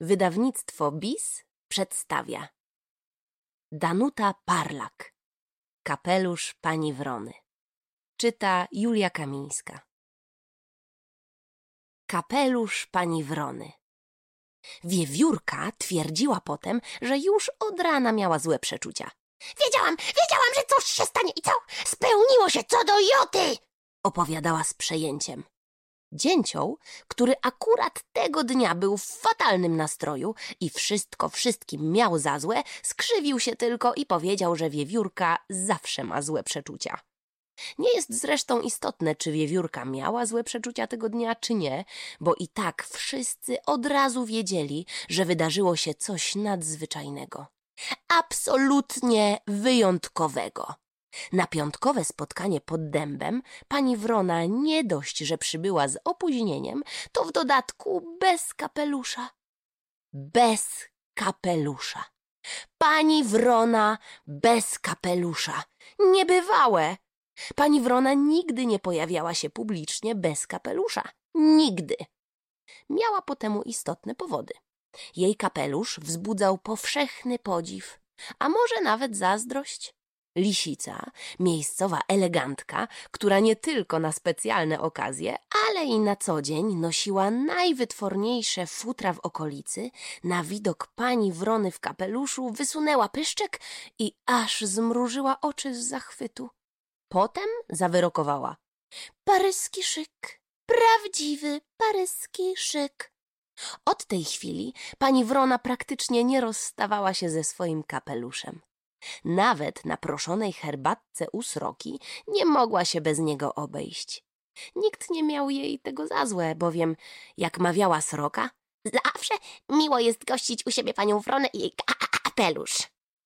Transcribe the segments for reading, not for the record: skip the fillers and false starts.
Wydawnictwo BIS przedstawia Danuta Parlak. Kapelusz pani Wrony. Czyta Julia Kamińska. Kapelusz pani Wrony. Wiewiórka twierdziła potem, że już od rana miała złe przeczucia. Wiedziałam, że coś się stanie i co? Spełniło się co do joty! Opowiadała z przejęciem. Dzięcioł, który akurat tego dnia był w fatalnym nastroju i wszystko wszystkim miał za złe, skrzywił się tylko i powiedział, że wiewiórka zawsze ma złe przeczucia. Nie jest zresztą istotne, czy wiewiórka miała złe przeczucia tego dnia, czy nie, bo i tak wszyscy od razu wiedzieli, że wydarzyło się coś nadzwyczajnego. Absolutnie wyjątkowego. Na piątkowe spotkanie pod dębem pani Wrona nie dość, że przybyła z opóźnieniem, to w dodatku bez kapelusza. Bez kapelusza. Pani Wrona bez kapelusza. Niebywałe. Pani Wrona nigdy nie pojawiała się publicznie bez kapelusza. Nigdy. Miała po temu istotne powody. Jej kapelusz wzbudzał powszechny podziw, a może nawet zazdrość. Lisica, miejscowa elegantka, która nie tylko na specjalne okazje, ale i na co dzień nosiła najwytworniejsze futra w okolicy, na widok pani Wrony w kapeluszu wysunęła pyszczek i aż zmrużyła oczy z zachwytu. Potem zawyrokowała: paryski szyk, prawdziwy paryski szyk. Od tej chwili pani Wrona praktycznie nie rozstawała się ze swoim kapeluszem. Nawet na proszonej herbatce u Sroki nie mogła się bez niego obejść. Nikt nie miał jej tego za złe, bowiem, jak mawiała Sroka, zawsze miło jest gościć u siebie panią Wronę i jej kapelusz.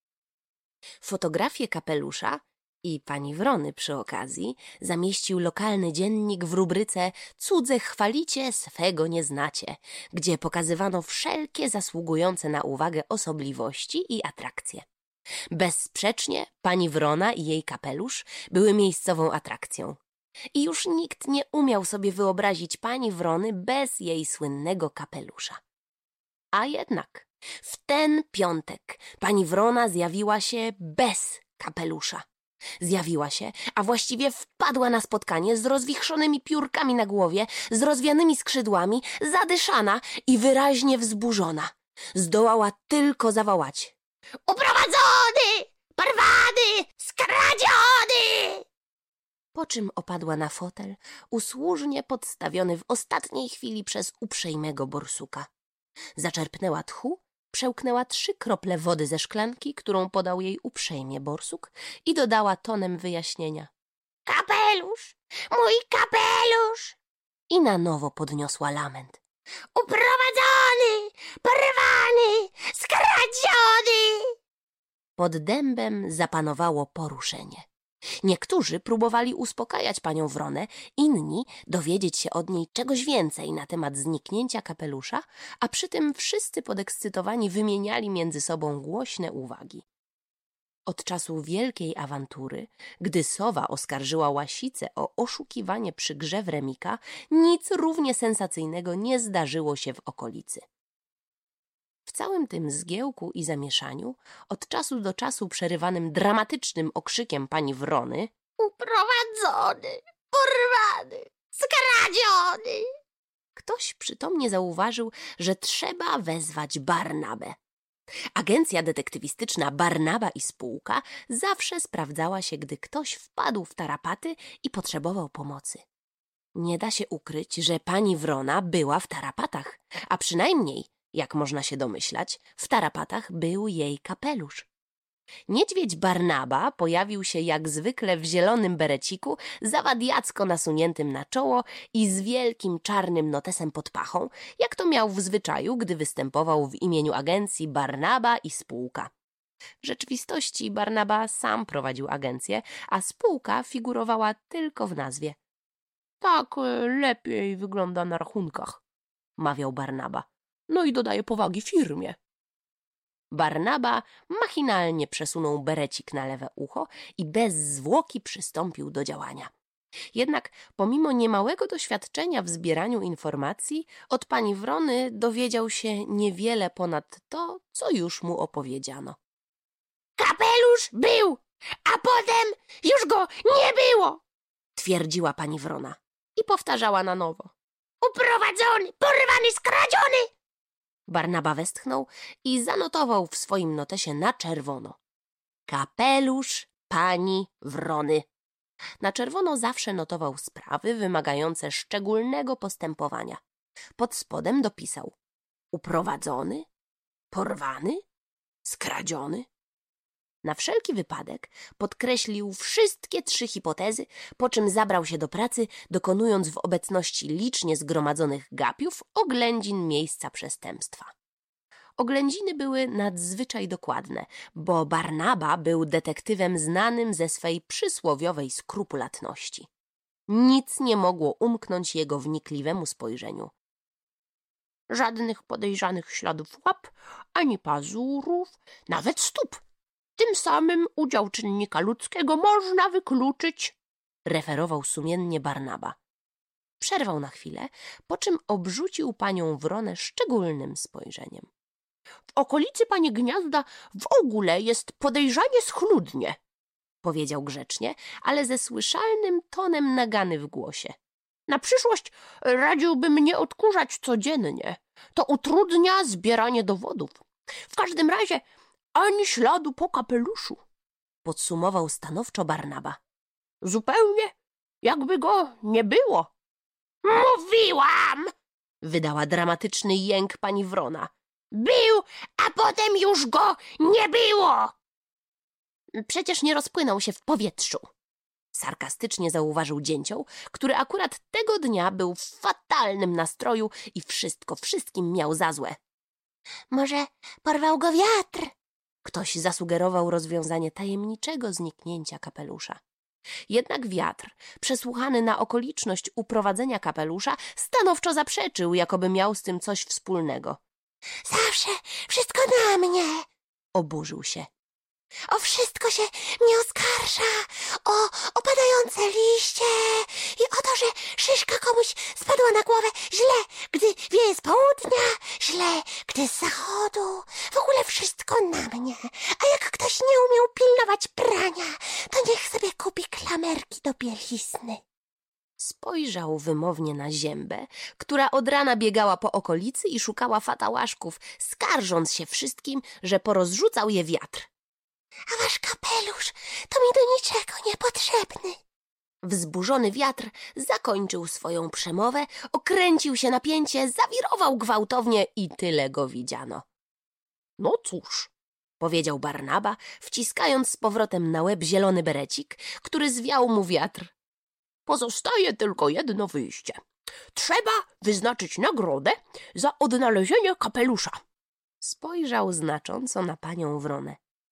Fotografię kapelusza i pani Wrony przy okazji zamieścił lokalny dziennik w rubryce „Cudze chwalicie, swego nie znacie”, gdzie pokazywano wszelkie zasługujące na uwagę osobliwości i atrakcje. Bezsprzecznie pani Wrona i jej kapelusz były miejscową atrakcją. I już nikt nie umiał sobie wyobrazić pani Wrony bez jej słynnego kapelusza. A jednak w ten piątek pani Wrona zjawiła się bez kapelusza. Zjawiła się, a właściwie wpadła na spotkanie z rozwichrzonymi piórkami na głowie, z rozwianymi skrzydłami, zadyszana i wyraźnie wzburzona. Zdołała tylko zawołać: uprowadzony, porwany, skradziony! Po czym opadła na fotel, usłużnie podstawiony w ostatniej chwili przez uprzejmego borsuka. Zaczerpnęła tchu, przełknęła 3 krople wody ze szklanki, którą podał jej uprzejmie borsuk, i dodała tonem wyjaśnienia: kapelusz, mój kapelusz! I na nowo podniosła lament: uprowadzony, porwany, skradziony! Pod dębem zapanowało poruszenie. Niektórzy próbowali uspokajać panią Wronę, inni dowiedzieć się od niej czegoś więcej na temat zniknięcia kapelusza, a przy tym wszyscy podekscytowani wymieniali między sobą głośne uwagi. Od czasu wielkiej awantury, gdy sowa oskarżyła łasicę o oszukiwanie przy grze w remika, nic równie sensacyjnego nie zdarzyło się w okolicy. W całym tym zgiełku i zamieszaniu, od czasu do czasu przerywanym dramatycznym okrzykiem pani Wrony: uprowadzony, porwany, skradziony! Ktoś przytomnie zauważył, że trzeba wezwać Barnabę. Agencja detektywistyczna Barnaba i spółka zawsze sprawdzała się, gdy ktoś wpadł w tarapaty i potrzebował pomocy. Nie da się ukryć, że pani Wrona była w tarapatach, a przynajmniej, jak można się domyślać, w tarapatach był jej kapelusz. Niedźwiedź Barnaba pojawił się jak zwykle w zielonym bereciku, zawadiacko nasuniętym na czoło i z wielkim czarnym notesem pod pachą, jak to miał w zwyczaju, gdy występował w imieniu agencji Barnaba i spółka. W rzeczywistości Barnaba sam prowadził agencję, a spółka figurowała tylko w nazwie. Tak lepiej wygląda na rachunkach, mawiał Barnaba. No i dodaje powagi firmie. Barnaba machinalnie przesunął berecik na lewe ucho i bez zwłoki przystąpił do działania. Jednak pomimo niemałego doświadczenia w zbieraniu informacji, od pani Wrony dowiedział się niewiele ponad to, co już mu opowiedziano. Kapelusz był, a potem już go nie było. Twierdziła pani Wrona i powtarzała na nowo. Uprowadzony, porwany, skradziony. Barnaba westchnął i zanotował w swoim notesie na czerwono. Kapelusz pani Wrony. Na czerwono zawsze notował sprawy wymagające szczególnego postępowania. Pod spodem dopisał uprowadzony, porwany, skradziony. Na wszelki wypadek podkreślił wszystkie 3 hipotezy, po czym zabrał się do pracy, dokonując w obecności licznie zgromadzonych gapiów oględzin miejsca przestępstwa. Oględziny były nadzwyczaj dokładne, bo Barnaba był detektywem znanym ze swej przysłowiowej skrupulatności. Nic nie mogło umknąć jego wnikliwemu spojrzeniu. Żadnych podejrzanych śladów łap, ani pazurów, nawet stóp. Tym samym udział czynnika ludzkiego można wykluczyć, referował sumiennie Barnaba. Przerwał na chwilę, po czym obrzucił panią Wronę szczególnym spojrzeniem. W okolicy pani gniazda w ogóle jest podejrzanie schludnie, powiedział grzecznie, ale ze słyszalnym tonem nagany w głosie. Na przyszłość radziłbym nie odkurzać codziennie. To utrudnia zbieranie dowodów. W każdym razie ani śladu po kapeluszu, podsumował stanowczo Barnaba. Zupełnie jakby go nie było. Mówiłam! Wydała dramatyczny jęk pani Wrona. Był, a potem już go nie było! Przecież nie rozpłynął się w powietrzu. Sarkastycznie zauważył dzięcioł, który akurat tego dnia był w fatalnym nastroju i wszystko wszystkim miał za złe. Może porwał go wiatr? Ktoś zasugerował rozwiązanie tajemniczego zniknięcia kapelusza. Jednak wiatr, przesłuchany na okoliczność uprowadzenia kapelusza, stanowczo zaprzeczył, jakoby miał z tym coś wspólnego. Zawsze wszystko na mnie! Oburzył się. O wszystko się mnie oskarża, o opadające liście i o to, że szyszka komuś spadła na głowę źle, gdy wieje z południa, źle, gdy z zachodu. W ogóle wszystko na mnie. A jak ktoś nie umiał pilnować prania, to niech sobie kupi klamerki do bielizny. Spojrzał wymownie na Ziębę, która od rana biegała po okolicy i szukała fatałaszków, skarżąc się wszystkim, że porozrzucał je wiatr. A wasz kapelusz to mi do niczego niepotrzebny. Wzburzony wiatr zakończył swoją przemowę, okręcił się na pięcie, zawirował gwałtownie i tyle go widziano. No cóż, powiedział Barnaba, wciskając z powrotem na łeb zielony berecik, który zwiał mu wiatr. Pozostaje tylko jedno wyjście. Trzeba wyznaczyć nagrodę za odnalezienie kapelusza. Spojrzał znacząco na panią Wronę.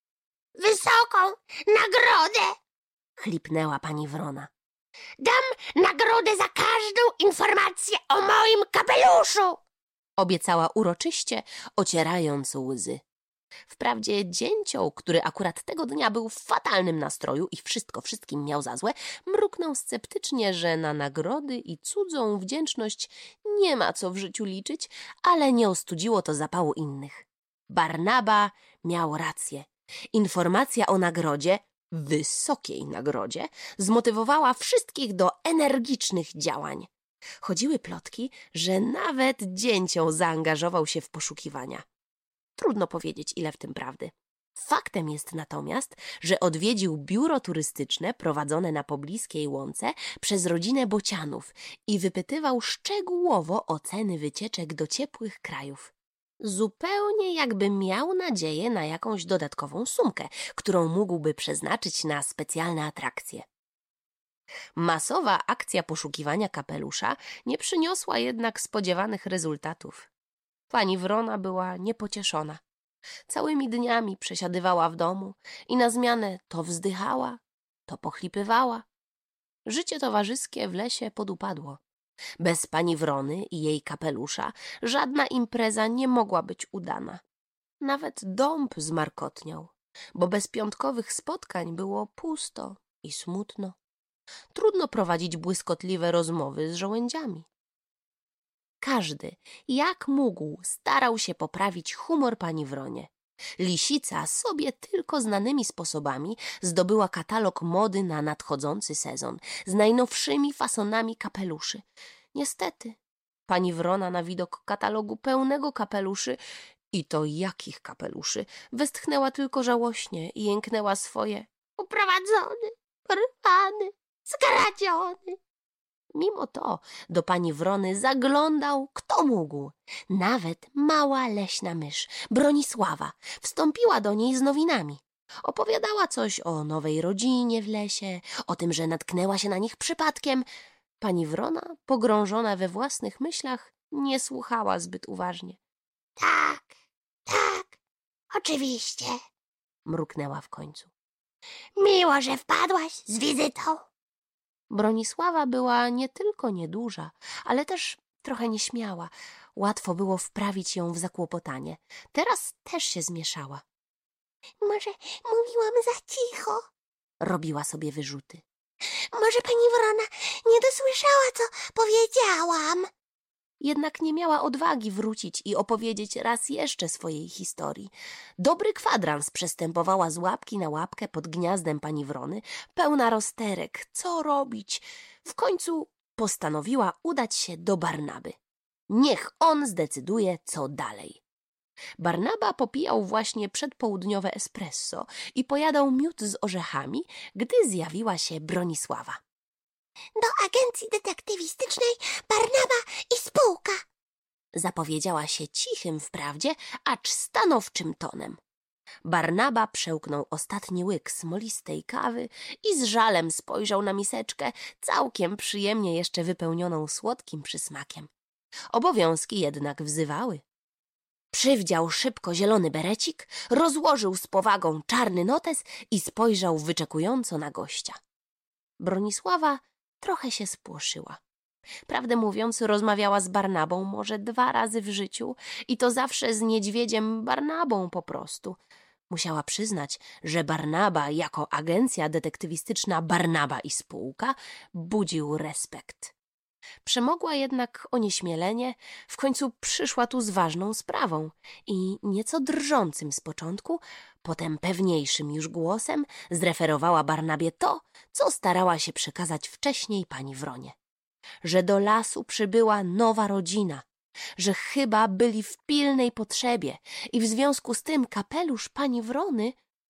Wysoką nagrodę! Chlipnęła pani Wrona. Dam nagrodę za każdą informację o moim kapeluszu! Obiecała uroczyście, ocierając łzy. Wprawdzie dzięcioł, który akurat tego dnia był w fatalnym nastroju i wszystko wszystkim miał za złe, mruknął sceptycznie, że na nagrody i cudzą wdzięczność nie ma co w życiu liczyć, ale nie ostudziło to zapału innych. Barnaba miał rację. Informacja o nagrodzie, wysokiej nagrodzie, zmotywowała wszystkich do energicznych działań. Chodziły plotki, że nawet dzięcioł zaangażował się w poszukiwania. Trudno powiedzieć, ile w tym prawdy. Faktem jest natomiast, że odwiedził biuro turystyczne prowadzone na pobliskiej łące przez rodzinę Bocianów i wypytywał szczegółowo o ceny wycieczek do ciepłych krajów. Zupełnie jakby miał nadzieję na jakąś dodatkową sumkę, którą mógłby przeznaczyć na specjalne atrakcje. Masowa akcja poszukiwania kapelusza nie przyniosła jednak spodziewanych rezultatów. Pani Wrona była niepocieszona. Całymi dniami przesiadywała w domu i na zmianę to wzdychała, to pochlipywała. Życie towarzyskie w lesie podupadło. Bez pani Wrony i jej kapelusza żadna impreza nie mogła być udana. Nawet dąb zmarkotniał, bo bez piątkowych spotkań było pusto i smutno. Trudno prowadzić błyskotliwe rozmowy z żołędziami. Każdy, jak mógł, starał się poprawić humor pani Wronie. Lisica sobie tylko znanymi sposobami zdobyła katalog mody na nadchodzący sezon z najnowszymi fasonami kapeluszy. Niestety, pani Wrona na widok katalogu pełnego kapeluszy, i to jakich kapeluszy, westchnęła tylko żałośnie i jęknęła swoje: uprowadzony, porwany, skradziony. Mimo to do pani Wrony zaglądał kto mógł. Nawet mała leśna mysz, Bronisława, wstąpiła do niej z nowinami. Opowiadała coś o nowej rodzinie w lesie, o tym, że natknęła się na nich przypadkiem. Pani Wrona, pogrążona we własnych myślach, nie słuchała zbyt uważnie. Tak, oczywiście, mruknęła w końcu. Miło, że wpadłaś z wizytą. Bronisława była nie tylko nieduża, ale też trochę nieśmiała. Łatwo było wprawić ją w zakłopotanie. Teraz też się zmieszała. Może mówiłam za cicho? Robiła sobie wyrzuty. Może pani Wrona nie dosłyszała, co powiedziałam? Jednak nie miała odwagi wrócić i opowiedzieć raz jeszcze swojej historii. Dobry kwadrans przestępowała z łapki na łapkę pod gniazdem pani Wrony, pełna rozterek. Co robić? W końcu postanowiła udać się do Barnaby. Niech on zdecyduje, co dalej. Barnaba popijał właśnie przedpołudniowe espresso i pojadał miód z orzechami, gdy zjawiła się Bronisława. Do agencji detektywistycznej Barnaba i spółka, zapowiedziała się cichym wprawdzie, acz stanowczym tonem. Barnaba przełknął ostatni łyk smolistej kawy i z żalem spojrzał na miseczkę, całkiem przyjemnie jeszcze wypełnioną słodkim przysmakiem. Obowiązki jednak wzywały. Przywdział szybko zielony berecik, rozłożył z powagą czarny notes i spojrzał wyczekująco na gościa. Bronisława trochę się spłoszyła. Prawdę mówiąc, rozmawiała z Barnabą może 2 razy w życiu i to zawsze z niedźwiedziem Barnabą po prostu. Musiała przyznać, że Barnaba jako agencja detektywistyczna Barnaba i spółka budził respekt. Przemogła jednak onieśmielenie, w końcu przyszła tu z ważną sprawą i nieco drżącym z początku, potem pewniejszym już głosem zreferowała Barnabie to, co starała się przekazać wcześniej pani Wronie. Że do lasu przybyła nowa rodzina, że chyba byli w pilnej potrzebie i w związku z tym kapelusz pani Wrony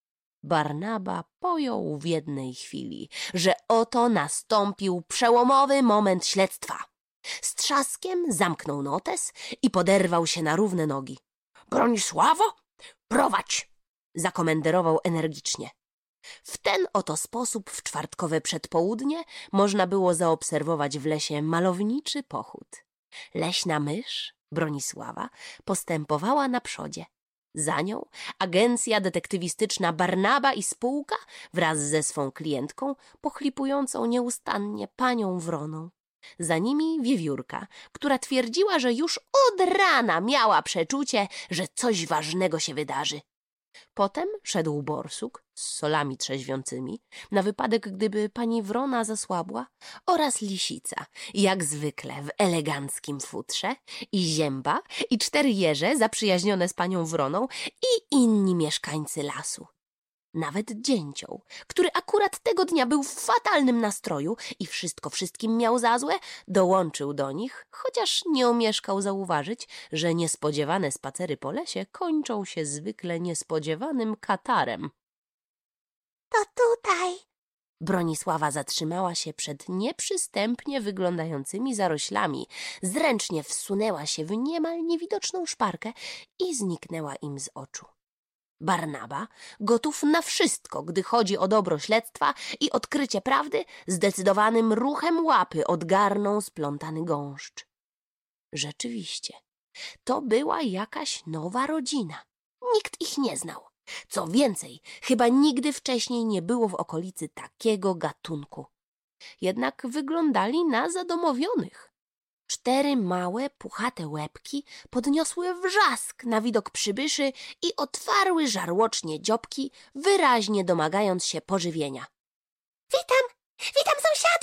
Barnaba pojął w jednej chwili, że oto nastąpił przełomowy moment śledztwa. Z trzaskiem zamknął notes i poderwał się na równe nogi. Bronisławo, prowadź! Zakomenderował energicznie. W ten oto sposób w czwartkowe przedpołudnie można było zaobserwować w lesie malowniczy pochód. Leśna mysz, Bronisława, postępowała na przodzie. Za nią agencja detektywistyczna Barnaba i spółka wraz ze swą klientką, pochlipującą nieustannie panią Wroną. Za nimi wiewiórka, która twierdziła, że już od rana miała przeczucie, że coś ważnego się wydarzy. Potem szedł borsuk z solami trzeźwiącymi, na wypadek gdyby pani Wrona zasłabła, oraz lisica, jak zwykle w eleganckim futrze, i zięba, i 4 jeże zaprzyjaźnione z panią Wroną i inni mieszkańcy lasu. Nawet dzięcioł, który akurat tego dnia był w fatalnym nastroju i wszystko wszystkim miał za złe, dołączył do nich, chociaż nie omieszkał zauważyć, że niespodziewane spacery po lesie kończą się zwykle niespodziewanym katarem. To tutaj. Bronisława zatrzymała się przed nieprzystępnie wyglądającymi zaroślami, zręcznie wsunęła się w niemal niewidoczną szparkę i zniknęła im z oczu. Barnaba, gotów na wszystko, gdy chodzi o dobro śledztwa i odkrycie prawdy, zdecydowanym ruchem łapy odgarnął splątany gąszcz. Rzeczywiście, to była jakaś nowa rodzina. Nikt ich nie znał. Co więcej, chyba nigdy wcześniej nie było w okolicy takiego gatunku. Jednak wyglądali na zadomowionych. 4 małe, puchate łebki podniosły wrzask na widok przybyszy i otwarły żarłocznie dziobki, wyraźnie domagając się pożywienia. Witam sąsiada!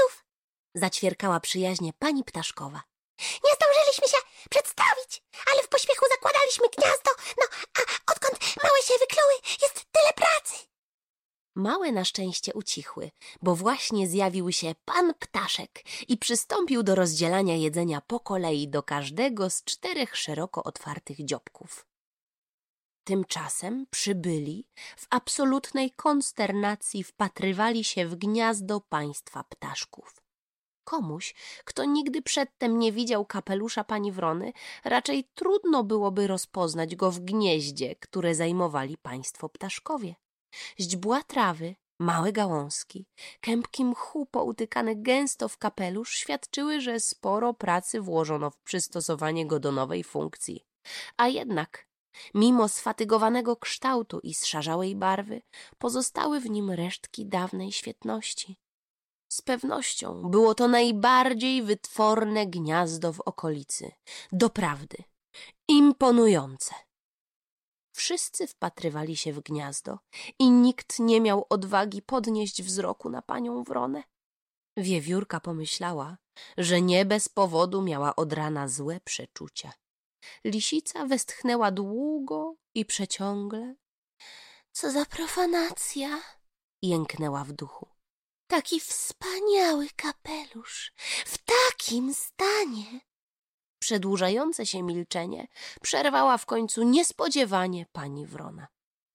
Zaćwierkała przyjaźnie pani ptaszkowa. Nie zdążyliśmy się przedstawić, ale w pośpiechu zakładaliśmy gniazdo. No, a odkąd małe się wykluły, jest tyle pracy. Małe na szczęście ucichły, bo właśnie zjawił się pan ptaszek i przystąpił do rozdzielania jedzenia po kolei do każdego z 4 szeroko otwartych dziobków. Tymczasem przybyli w absolutnej konsternacji wpatrywali się w gniazdo państwa ptaszków. Komuś, kto nigdy przedtem nie widział kapelusza pani Wrony, raczej trudno byłoby rozpoznać go w gnieździe, które zajmowali państwo ptaszkowie. Źdźbła trawy, małe gałązki, kępki mchu poutykane gęsto w kapelusz świadczyły, że sporo pracy włożono w przystosowanie go do nowej funkcji. A jednak, mimo sfatygowanego kształtu i zszarzałej barwy, pozostały w nim resztki dawnej świetności. Z pewnością było to najbardziej wytworne gniazdo w okolicy. Doprawdy, imponujące. Wszyscy wpatrywali się w gniazdo i nikt nie miał odwagi podnieść wzroku na panią Wronę. Wiewiórka pomyślała, że nie bez powodu miała od rana złe przeczucia. Lisica westchnęła długo i przeciągle. Co za profanacja! Jęknęła w duchu. Taki wspaniały kapelusz, w takim stanie! Przedłużające się milczenie przerwała w końcu niespodziewanie pani Wrona.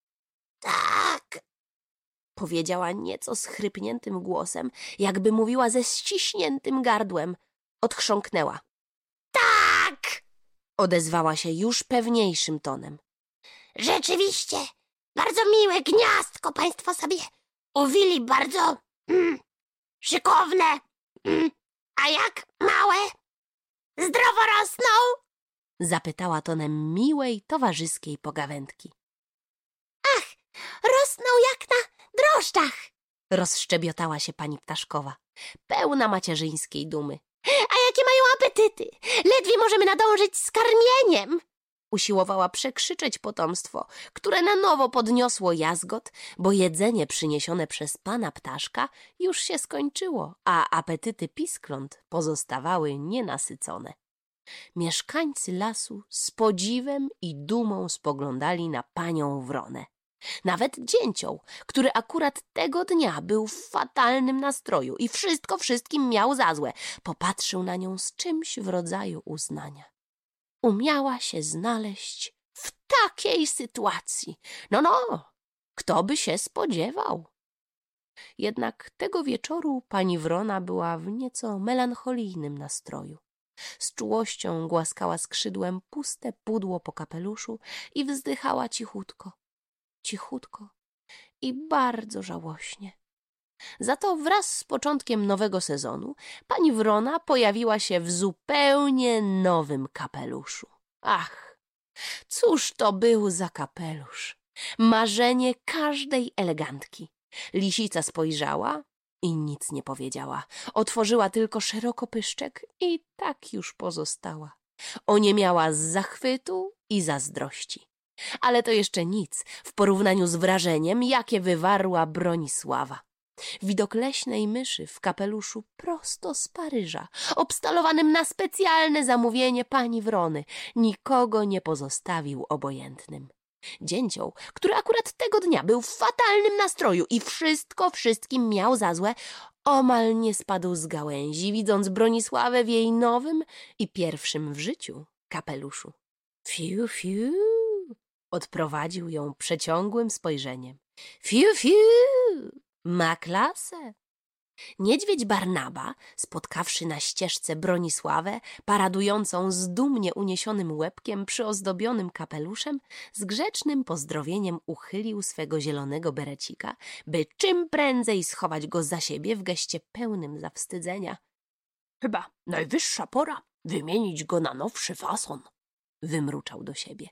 Tak, Powiedziała nieco schrypniętym głosem, jakby mówiła ze ściśniętym gardłem. Odchrząknęła. tak! Odezwała się już pewniejszym tonem. Rzeczywiście, bardzo miłe gniazdko państwo sobie uwili, bardzo szykowne. A jak małe? Zdrowo rosną? Zapytała tonem miłej, towarzyskiej pogawędki. Ach, rosną jak na drożdżach. Rozszczebiotała się pani ptaszkowa, pełna macierzyńskiej dumy. A jakie mają apetyty! Ledwie możemy nadążyć z karmieniem. Usiłowała przekrzyczeć potomstwo, które na nowo podniosło jazgot, bo jedzenie przyniesione przez pana ptaszka już się skończyło, a apetyty piskląt pozostawały nienasycone. Mieszkańcy lasu z podziwem i dumą spoglądali na panią Wronę. Nawet dzięcioł, który akurat tego dnia był w fatalnym nastroju i wszystko wszystkim miał za złe, popatrzył na nią z czymś w rodzaju uznania. Umiała się znaleźć w takiej sytuacji. No, kto by się spodziewał? Jednak tego wieczoru pani Wrona była w nieco melancholijnym nastroju. Z czułością głaskała skrzydłem puste pudło po kapeluszu i wzdychała cichutko, cichutko i bardzo żałośnie. Za to wraz z początkiem nowego sezonu pani Wrona pojawiła się w zupełnie nowym kapeluszu. Ach, cóż to był za kapelusz! Marzenie każdej elegantki. Lisica spojrzała i nic nie powiedziała. Otworzyła tylko szeroko pyszczek i tak już pozostała. Oniemiała z zachwytu i zazdrości. Ale to jeszcze nic w porównaniu z wrażeniem, jakie wywarła Bronisława. Widok leśnej myszy w kapeluszu prosto z Paryża, obstalowanym na specjalne zamówienie pani Wrony, nikogo nie pozostawił obojętnym. Dzięcioł, który akurat tego dnia był w fatalnym nastroju i wszystko wszystkim miał za złe, omal nie spadł z gałęzi, widząc Bronisławę w jej nowym i pierwszym w życiu kapeluszu. Fiu, fiu! Odprowadził ją przeciągłym spojrzeniem. Fiu, fiu! Ma klasę. Niedźwiedź Barnaba, spotkawszy na ścieżce Bronisławę, paradującą z dumnie uniesionym łebkiem przyozdobionym kapeluszem, z grzecznym pozdrowieniem uchylił swego zielonego berecika, by czym prędzej schować go za siebie w geście pełnym zawstydzenia. Chyba najwyższa pora wymienić go na nowszy fason, wymruczał do siebie.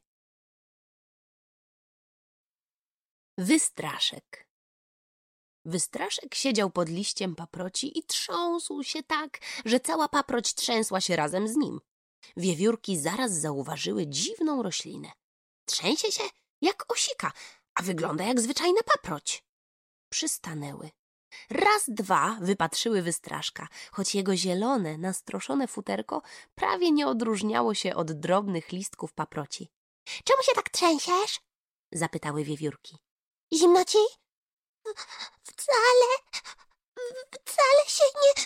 Wystraszek. Wystraszek siedział pod liściem paproci i trząsł się tak, że cała paproć trzęsła się razem z nim. Wiewiórki zaraz zauważyły dziwną roślinę. Trzęsie się jak osika, a wygląda jak zwyczajna paproć. Przystanęły, Raz, dwa wypatrzyły Wystraszka, choć jego zielone, nastroszone futerko prawie nie odróżniało się od drobnych listków paproci. Czemu się tak trzęsiesz? Zapytały wiewiórki. Zimno ci? Wcale się nie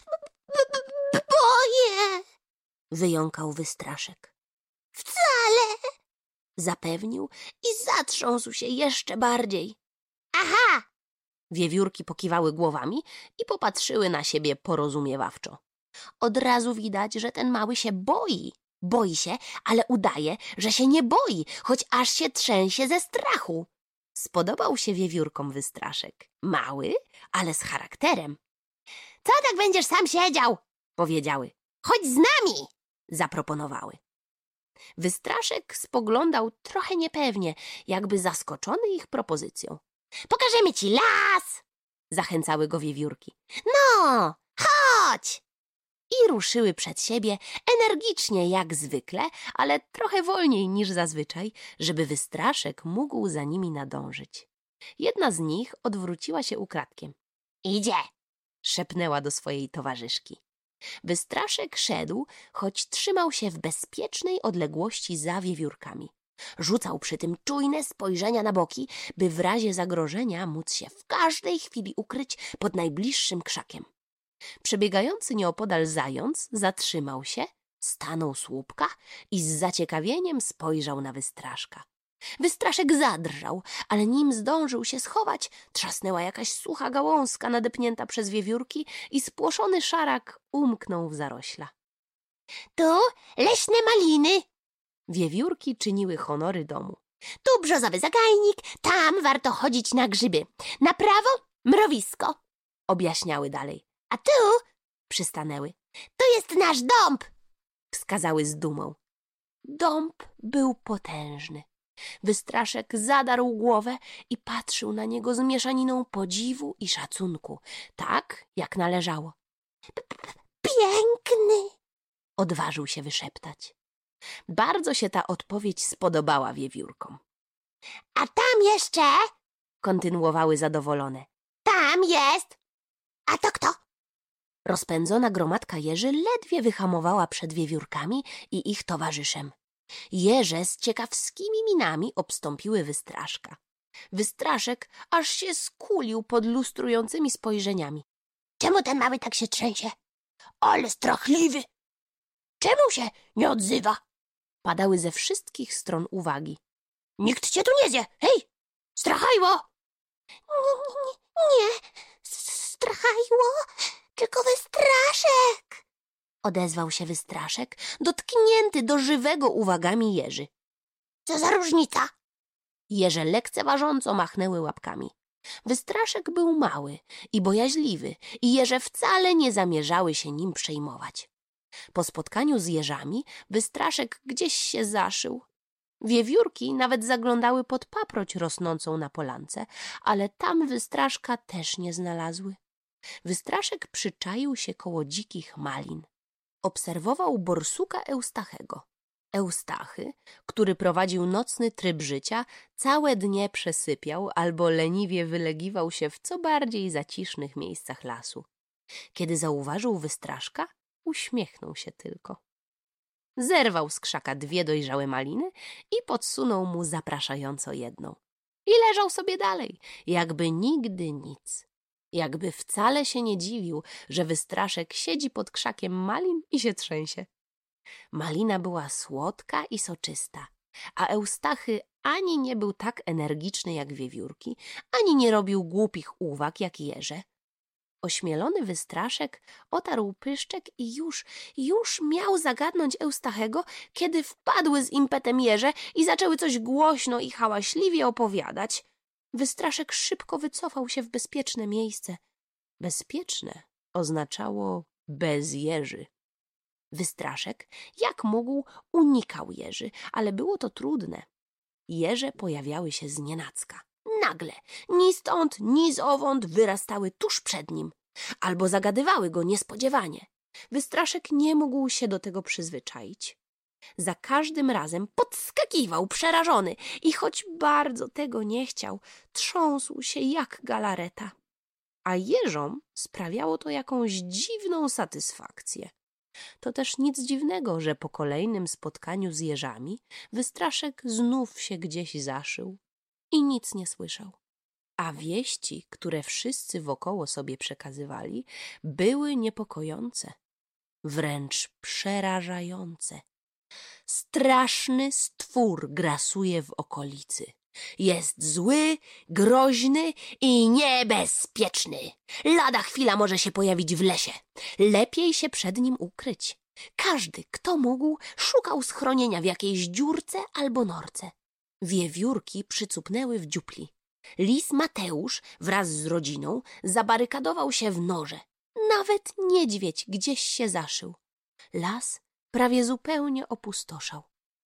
boję. Wyjąkał Wystraszek. Wcale. Zapewnił i zatrząsł się jeszcze bardziej. Aha! Wiewiórki pokiwały głowami i popatrzyły na siebie porozumiewawczo. Od razu widać, że ten mały się boi. Boi się, ale udaje, że się nie boi, choć aż się trzęsie ze strachu. Spodobał się wiewiórkom Wystraszek. Mały, ale z charakterem. Co tak będziesz sam siedział? Powiedziały. Chodź z nami! Zaproponowały. Wystraszek spoglądał trochę niepewnie, jakby zaskoczony ich propozycją. Pokażemy ci las! Zachęcały go wiewiórki. No, chodź! I ruszyły przed siebie energicznie jak zwykle, ale trochę wolniej niż zazwyczaj, żeby Wystraszek mógł za nimi nadążyć. Jedna z nich odwróciła się ukradkiem. Idzie! Szepnęła do swojej towarzyszki. Wystraszek szedł, choć trzymał się w bezpiecznej odległości za wiewiórkami. Rzucał przy tym czujne spojrzenia na boki, by w razie zagrożenia móc się w każdej chwili ukryć pod najbliższym krzakiem. Przebiegający nieopodal zając zatrzymał się, stanął słupka i z zaciekawieniem spojrzał na Wystraszka. Wystraszek zadrżał, ale nim zdążył się schować, trzasnęła jakaś sucha gałązka nadepnięta przez wiewiórki i spłoszony szarak umknął w zarośla. Tu leśne maliny. Wiewiórki czyniły honory domu. Tu brzozowy zagajnik, tam warto chodzić na grzyby. Na prawo mrowisko. Objaśniały dalej. A tu Przystanęły. Tu jest nasz dąb. Wskazały z dumą. Dąb był potężny. Wystraszek zadarł głowę i patrzył na niego z mieszaniną podziwu i szacunku, tak jak należało. Piękny. Odważył się wyszeptać. Bardzo się ta odpowiedź spodobała wiewiórkom. A tam jeszcze? Kontynuowały zadowolone. Tam jest. A to kto? Rozpędzona gromadka jeży ledwie wyhamowała przed wiewiórkami i ich towarzyszem. Jeże z ciekawskimi minami obstąpiły Wystraszka. Wystraszek aż się skulił pod lustrującymi spojrzeniami. Czemu ten mały tak się trzęsie? Ale strachliwy. Czemu się nie odzywa? Padały ze wszystkich stron uwagi. Nikt cię tu nie zje. Hej, strachajło! Nie, strachajło, tylko Wystraszek. Odezwał się Wystraszek, dotknięty do żywego uwagami jeży. Co za różnica? Jeże lekceważąco machnęły łapkami. Wystraszek był mały i bojaźliwy i jeże wcale nie zamierzały się nim przejmować. Po spotkaniu z jeżami Wystraszek gdzieś się zaszył. Wiewiórki nawet zaglądały pod paproć rosnącą na polance, ale tam Wystraszka też nie znalazły. Wystraszek przyczaił się koło dzikich malin. Obserwował borsuka Eustachego. Eustachy, który prowadził nocny tryb życia, całe dnie przesypiał albo leniwie wylegiwał się w co bardziej zacisznych miejscach lasu. Kiedy zauważył Wystraszka, uśmiechnął się tylko. Zerwał z krzaka 2 dojrzałe maliny i podsunął mu zapraszająco jedną. I leżał sobie dalej, jakby nigdy nic. Jakby wcale się nie dziwił, że Wystraszek siedzi pod krzakiem malin i się trzęsie. Malina była słodka i soczysta, a Eustachy ani nie był tak energiczny jak wiewiórki, ani nie robił głupich uwag jak jeże. Ośmielony Wystraszek otarł pyszczek i już miał zagadnąć Eustachego, kiedy wpadły z impetem jeże i zaczęły coś głośno i hałaśliwie opowiadać. Wystraszek szybko wycofał się w bezpieczne miejsce. Bezpieczne oznaczało bez jeży. Wystraszek, jak mógł, unikał jeży, ale było to trudne. Jeże pojawiały się znienacka. Nagle, ni stąd, ni zowąd wyrastały tuż przed nim, albo zagadywały go niespodziewanie. Wystraszek nie mógł się do tego przyzwyczaić. Za każdym razem podskakiwał przerażony i choć bardzo tego nie chciał, trząsł się jak galareta. a jeżom sprawiało to jakąś dziwną satysfakcję. To też nic dziwnego, że po kolejnym spotkaniu z jeżami Wystraszek znów się gdzieś zaszył i nic nie słyszał. A wieści, które wszyscy wokoło sobie przekazywali, były niepokojące, wręcz przerażające. Straszny stwór grasuje w okolicy. Jest zły, groźny i niebezpieczny. Lada chwila może się pojawić w lesie. Lepiej się przed nim ukryć. Każdy, kto mógł, szukał schronienia w jakiejś dziurce albo norce. Wiewiórki przycupnęły w dziupli. Lis Mateusz wraz z rodziną zabarykadował się w norze. Nawet niedźwiedź gdzieś się zaszył. Las prawie zupełnie opustoszał.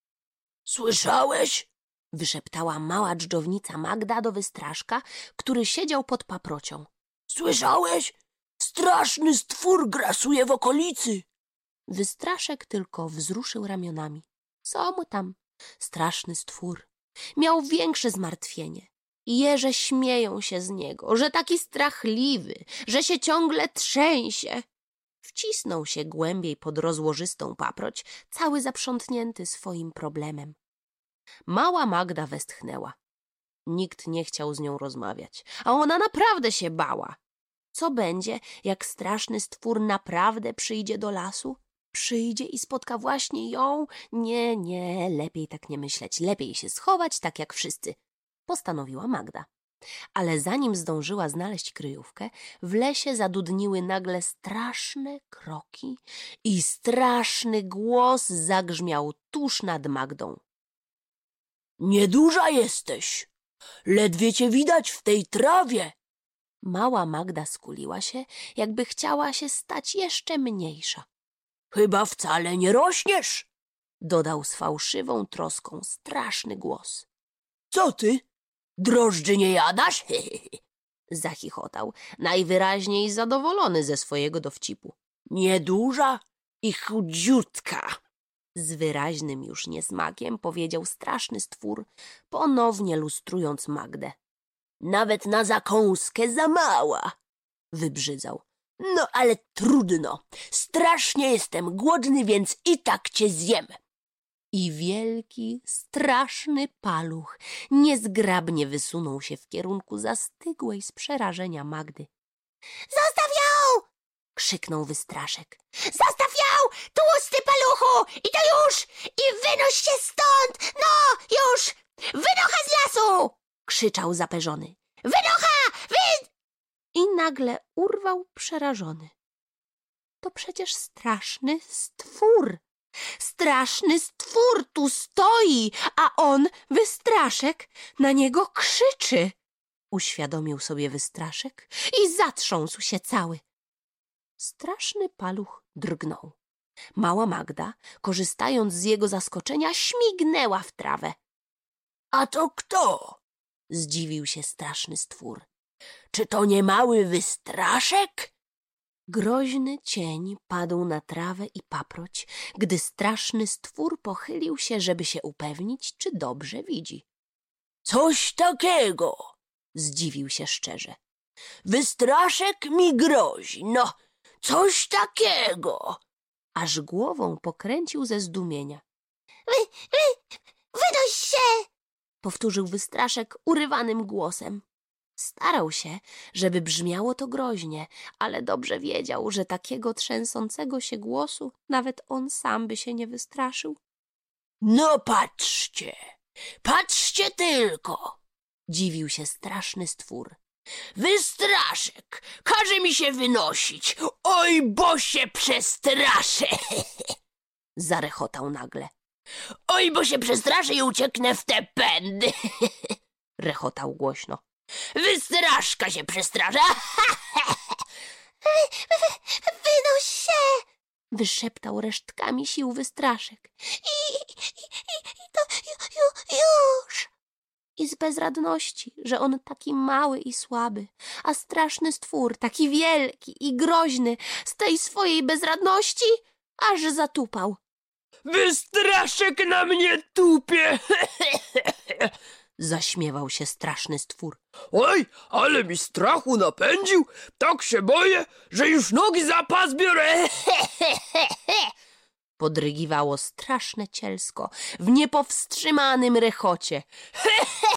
Słyszałeś? Wyszeptała mała dżdżownica Magda do Wystraszka, który siedział pod paprocią. Słyszałeś? Straszny stwór grasuje w okolicy. Wystraszek tylko wzruszył ramionami. Co mu tam? Straszny stwór. Miał większe zmartwienie. Jeże śmieją się z niego, że taki strachliwy, że się ciągle trzęsie. Wcisnął się głębiej pod rozłożystą paproć, cały zaprzątnięty swoim problemem. Mała Magda westchnęła. Nikt nie chciał z nią rozmawiać, a ona naprawdę się bała. Co będzie, jak straszny stwór naprawdę przyjdzie do lasu? Przyjdzie i spotka właśnie ją? Nie, lepiej tak nie myśleć. Lepiej się schować, tak jak wszyscy, postanowiła Magda. Ale zanim zdążyła znaleźć kryjówkę, w lesie zadudniły nagle straszne kroki i straszny głos zagrzmiał tuż nad Magdą. Nieduża jesteś. Ledwie cię widać w tej trawie. Mała Magda skuliła się, jakby chciała się stać jeszcze mniejsza. Chyba wcale nie rośniesz, dodał z fałszywą troską straszny głos. Co ty? Drożdży nie jadasz? Zachichotał, najwyraźniej zadowolony ze swojego dowcipu. Nieduża i chudziutka. Z wyraźnym już niesmakiem powiedział straszny stwór, ponownie lustrując Magdę. Nawet na zakąskę za mała, wybrzydzał. No ale trudno, strasznie jestem głodny, więc i tak cię zjem. I wielki, straszny paluch niezgrabnie wysunął się w kierunku zastygłej z przerażenia Magdy. Zostaw ją! Krzyknął Wystraszek. Zostaw ją, tłusty paluchu! I to już! I wynoś się stąd! No, już! Wynocha z lasu! Krzyczał zaperzony. Wynocha! I nagle urwał przerażony. To przecież straszny stwór. Straszny stwór tu stoi, a on, Wystraszek, na niego krzyczy. Uświadomił sobie Wystraszek i zatrząsł się cały. Straszny paluch drgnął. Mała Magda, korzystając z jego zaskoczenia, śmignęła w trawę. A to kto? Zdziwił się straszny stwór. Czy to nie mały Wystraszek? Groźny cień padł na trawę i paproć, gdy straszny stwór pochylił się, żeby się upewnić, czy dobrze widzi. Coś takiego, zdziwił się szczerze. Wystraszek mi grozi, no, coś takiego. Aż głową pokręcił ze zdumienia. Wynoś się! Powtórzył Wystraszek urywanym głosem. Starał się, żeby brzmiało to groźnie, ale dobrze wiedział, że takiego trzęsącego się głosu nawet on sam by się nie wystraszył. No patrzcie, patrzcie tylko! Dziwił się straszny stwór. Wystraszek każe mi się wynosić. Oj, bo się przestraszę! Zarechotał nagle. Oj, bo się przestraszę i ucieknę w te pędy! Rechotał głośno. Wystraszka się przestrasza! Wynoś się! Wyszeptał resztkami sił Wystraszek. I to już! I z bezradności, że on taki mały i słaby, a straszny stwór, taki wielki i groźny, z tej swojej bezradności aż zatupał. Wystraszek na mnie tupie! zaśmiewał się straszny stwór. Oj, ale mi strachu napędził. Tak się boję, że już nogi za pas biorę. Podrygiwało straszne cielsko w niepowstrzymanym rechocie.